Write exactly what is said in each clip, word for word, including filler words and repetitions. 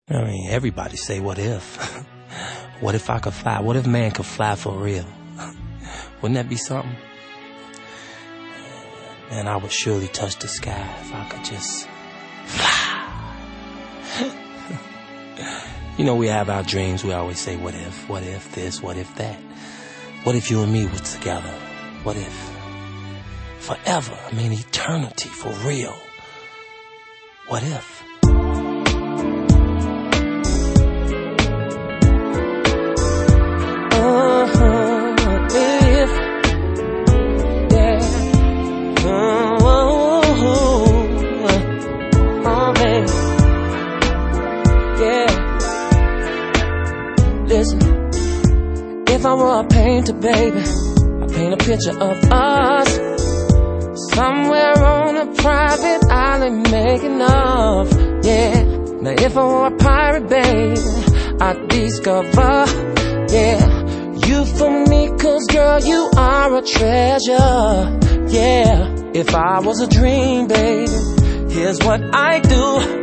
I mean, everybody say, what if? What if I could fly? What if man could fly for real? Wouldn't that be something? Man, I would surely touch the sky if I could just fly. You know, we have our dreams. We always say, what if? What if this? What if that? What if you and me were together? What if? Forever. I mean, eternity, for real. What if? Listen, if I were a painter, baby, I'd paint a picture of us somewhere on a private island making love, yeah. Now if I were a pirate, baby, I'd discover, yeah, you for me, cause girl, you are a treasure, yeah. If I was a dream, baby, here's what I do.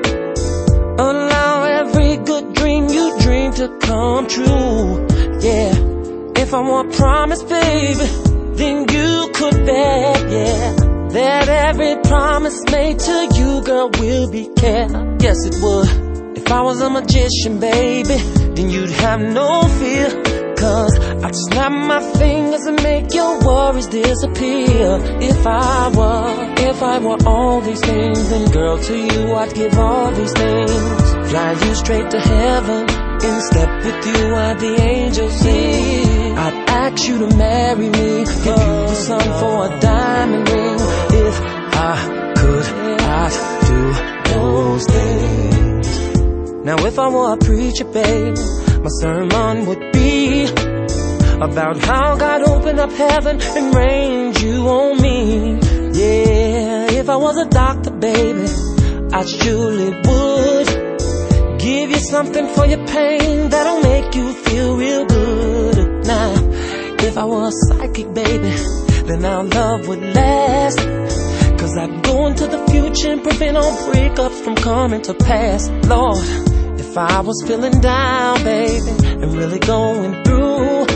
Allow every good dream you dream to come true, yeah. If I want promise, baby, then you could bet, yeah, that every promise made to you, girl, will be kept. Yes, it would. If I was a magician, baby, then you'd have no fear, cause I'd snap my fingers and make your worries disappear. If I were, if I were all these things, then girl, to you I'd give all these things. Fly you straight to heaven, in step with you I'd the angels sing. I'd ask you to marry me, give you the sun for a diamond ring. If I could, I'd do those things. Now if I were a preacher, baby, my sermon would be about how God opened up heaven and rained you on me, yeah. If I was a doctor, baby, I surely would give you something for your pain that'll make you feel real good. Now, if I was a psychic, baby, then our love would last, cause I'd go into the future and prevent all breakups from coming to pass. Lord, if I was feeling down, baby, and really going through,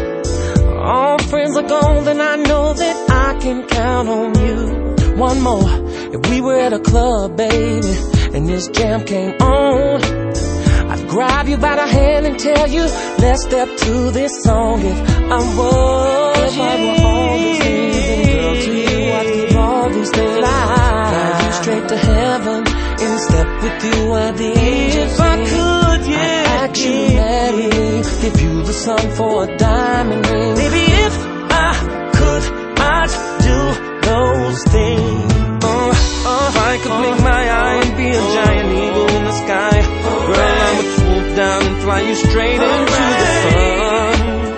all friends are gone, then I know that I can count on you. One more, if we were at a club, baby, and this jam came on, I'd grab you by the hand and tell you, let's step to this song. If I was, if I were all these things, then girl, to you I'd give all these things. Fly, fly you straight to heaven, in step with you at the angels. If I could, yeah, I'd ask you to marry me, give you the sun for a diamond ring. Baby, if I could, I'd do those things. Uh, uh, if I could blink my eye and be a giant eagle in the sky, girl, I would swoop down and fly you straight into the sun.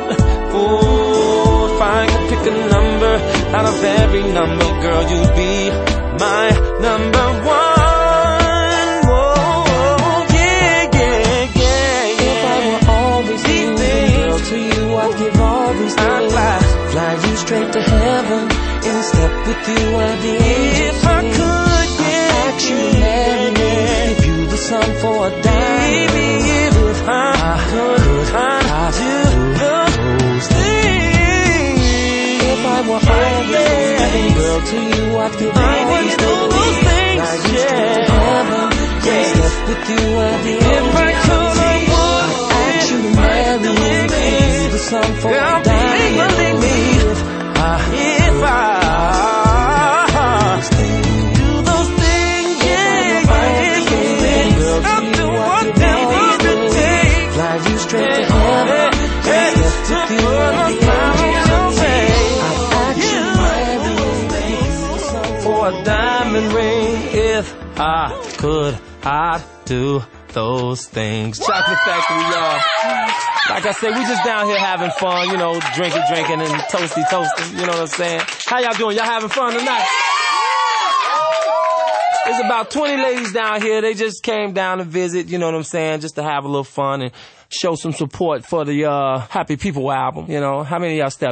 Oh, if I could pick a number out of every number, girl, you'd be my number one. Whoa, yeah, yeah, yeah. If I were all these things, girl, to you I'd give all these things. I'd fly, fly you straight to heaven, in step with you at the angels. If I could, yeah, I'd ask you to marry me, give you the sun for a dime. Baby, if I, I could, I'd do those things. If I were all these things, girl, to you I'd give all these things. Now you straight to heaven, in step with you at the angels. If I could, I would, I'd ask you to marry me, give you the sun for a dime. If I, if I for a diamond ring, if I could, I'd do those things. Chocolate Factory, y'all. Like I said, we just down here having fun, you know, drinking, drinking, and toasty, toasting. You know what I'm saying? How y'all doing? Y'all having fun tonight? There's about twenty ladies down here. They just came down to visit, you know what I'm saying, just to have a little fun and show some support for the uh, Happy People album. You know, how many of y'all stepped